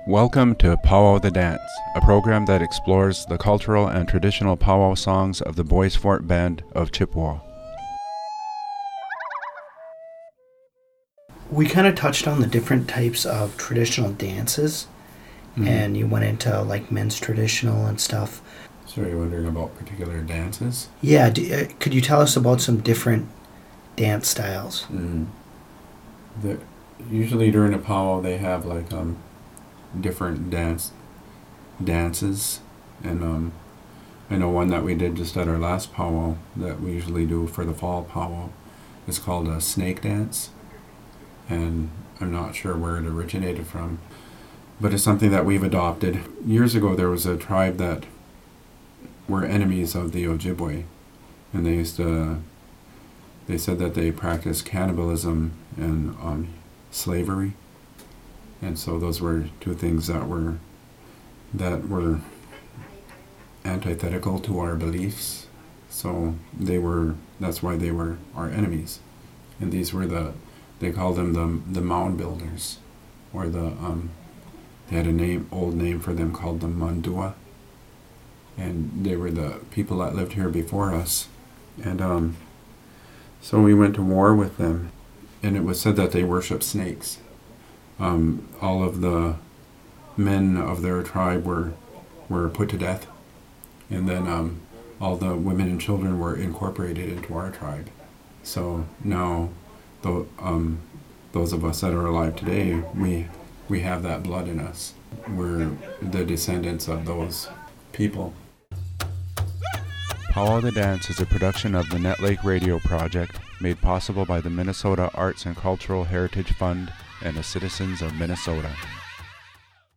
Welcome to Powwow the Dance, a program that explores the cultural and traditional powwow songs of the Bois Forte Band of Chippewa. We kind of touched on the different types of traditional dances, and you went into like men's traditional and stuff. So are you wondering about particular dances? Yeah, could you tell us about some different dance styles? Usually during a powwow they have like different dances, and I know one that we did just at our last powwow that we usually do for the fall powwow is called a snake dance, and I'm not sure where it originated from, but it's something that we've adopted. Years ago there was a tribe that were enemies of the Ojibwe, and they said that they practiced cannibalism and slavery. And so those were two things that were antithetical to our beliefs. So that's why they were our enemies. And these were they called them the mound builders, or they had an old name for them called the Mandua. And they were the people that lived here before us. And so we went to war with them, and it was said that they worship snakes. All of the men of their tribe were put to death, and then all the women and children were incorporated into our tribe. So now, those of us that are alive today, we have that blood in us. We're the descendants of those people. Powwow the Dance is a production of the Net Lake Radio Project, made possible by the Minnesota Arts and Cultural Heritage Fund and the citizens of Minnesota.